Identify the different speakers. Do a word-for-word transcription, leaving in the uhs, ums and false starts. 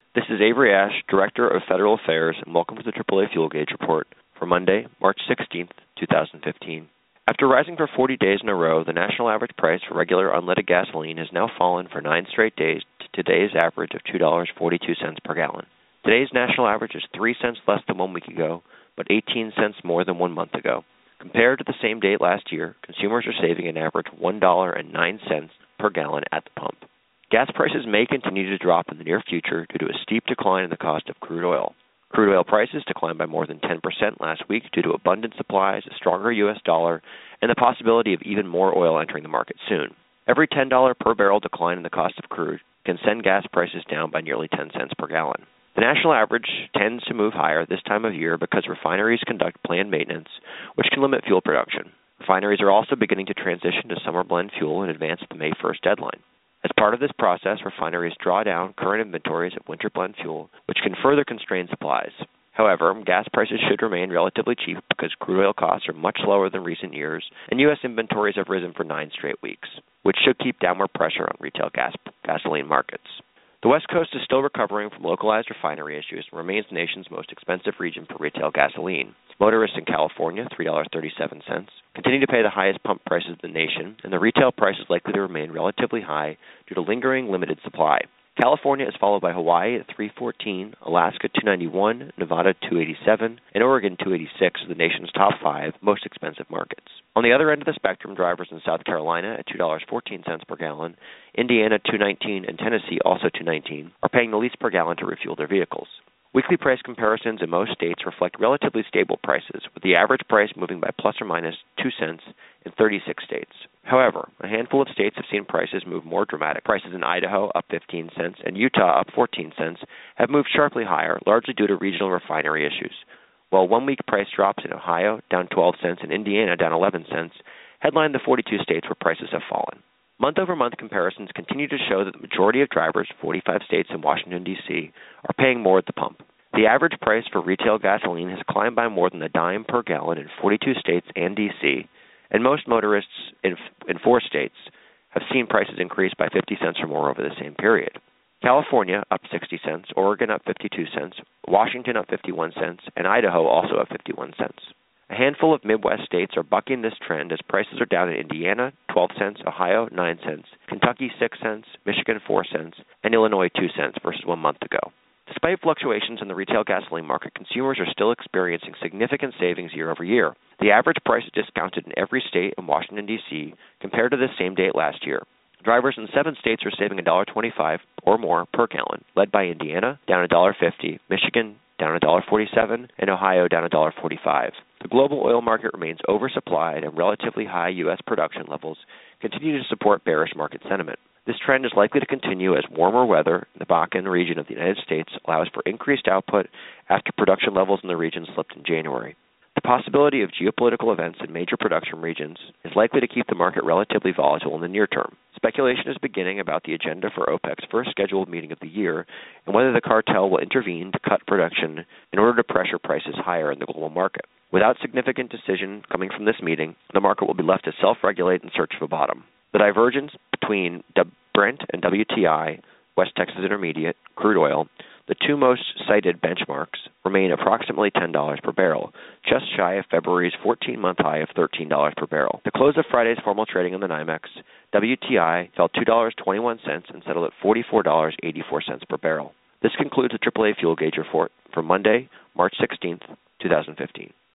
Speaker 1: This is Avery Ash, Director of Federal Affairs, and welcome to the triple A Fuel Gauge Report for Monday, March sixteenth, two thousand fifteen. After rising for forty days in a row, the national average price for regular unleaded gasoline has now fallen for nine straight days to today's average of two dollars and forty-two cents per gallon. Today's national average is three cents less than one week ago, but eighteen cents more than one month ago. Compared to the same date last year, consumers are saving an average of one dollar and nine cents per gallon at the pump. Gas prices may continue to drop in the near future due to a steep decline in the cost of crude oil. Crude oil prices declined by more than ten percent last week due to abundant supplies, a stronger U S dollar, and the possibility of even more oil entering the market soon. Every ten dollars per barrel decline in the cost of crude can send gas prices down by nearly ten cents per gallon. The national average tends to move higher this time of year because refineries conduct planned maintenance, which can limit fuel production. Refineries are also beginning to transition to summer blend fuel in advance of the May first deadline. As part of this process, refineries draw down current inventories of winter blend fuel, which can further constrain supplies. However, gas prices should remain relatively cheap because crude oil costs are much lower than recent years, and U S inventories have risen for nine straight weeks, which should keep downward pressure on retail gas gasoline markets. The West Coast is still recovering from localized refinery issues and remains the nation's most expensive region for retail gasoline. Motorists in California, three dollars and thirty-seven cents, continue to pay the highest pump prices in the nation, and the retail price is likely to remain relatively high due to lingering limited supply. California is followed by Hawaii at three dollars and fourteen cents, Alaska two dollars and ninety-one cents, Nevada two dollars and eighty-seven cents, and Oregon two dollars and eighty-six cents are the nation's top five most expensive markets. On the other end of the spectrum, drivers in South Carolina at two dollars and fourteen cents per gallon, Indiana two dollars and nineteen cents, and Tennessee also two dollars and nineteen cents are paying the least per gallon to refuel their vehicles. Weekly price comparisons in most states reflect relatively stable prices, with the average price moving by plus or minus two cents in thirty-six states. However, a handful of states have seen prices move more dramatic. Prices in Idaho, up fifteen cents, and Utah, up fourteen cents, have moved sharply higher, largely due to regional refinery issues. While one-week price drops in Ohio, down twelve cents, and Indiana, down eleven cents, headline the forty-two states where prices have fallen. Month-over-month comparisons continue to show that the majority of drivers, forty-five states and Washington, D C, are paying more at the pump. The average price for retail gasoline has climbed by more than a dime per gallon in forty-two states and D C, and most motorists in, in four states have seen prices increase by fifty cents or more over the same period. California up sixty cents, Oregon up fifty-two cents, Washington up fifty-one cents, and Idaho also up fifty-one cents. A handful of Midwest states are bucking this trend as prices are down in Indiana, twelve cents, Ohio, nine cents, Kentucky, six cents, Michigan, four cents, and Illinois, two cents versus one month ago. Despite fluctuations in the retail gasoline market, consumers are still experiencing significant savings year over year. The average price is discounted in every state in Washington, D C, compared to the same date last year. Drivers in seven states are saving one dollar and twenty-five cents or more per gallon, led by Indiana, down one dollar and fifty cents, Michigan, down one dollar and forty-seven cents, and Ohio, down one dollar and forty-five cents. The global oil market remains oversupplied, and relatively high U S production levels continue to support bearish market sentiment. This trend is likely to continue as warmer weather in the Bakken region of the United States allows for increased output after production levels in the region slipped in January. The possibility of geopolitical events in major production regions is likely to keep the market relatively volatile in the near term. Speculation is beginning about the agenda for OPEC's first scheduled meeting of the year and whether the cartel will intervene to cut production in order to pressure prices higher in the global market. Without significant decision coming from this meeting, the market will be left to self-regulate in search of a bottom. The divergence between Brent and W T I, West Texas Intermediate, crude oil, the two most cited benchmarks, remain approximately ten dollars per barrel, just shy of February's fourteen-month high of thirteen dollars per barrel. The close of Friday's formal trading on the NYMEX, W T I fell two dollars and twenty-one cents and settled at forty-four dollars and eighty-four cents per barrel. This concludes the triple A Fuel Gauge Report for Monday, March sixteenth, two thousand fifteen.